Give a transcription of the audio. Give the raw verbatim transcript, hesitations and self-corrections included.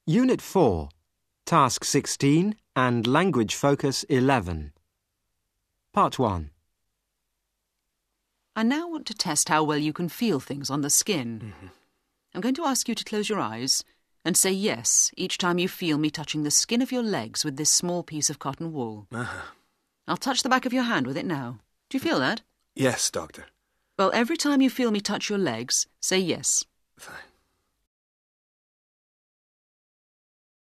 Unit four, Task sixteen and Language Focus eleven. Part one. I now want to test how well you can feel things on the skin. Mm-hmm. I'm going to ask you to close your eyes and say yes each time you feel me touching the skin of your legs with this small piece of cotton wool. Uh-huh. I'll touch the back of your hand with it now. Do you feel that? Yes, Doctor. Well, every time you feel me touch your legs, say yes. Fine.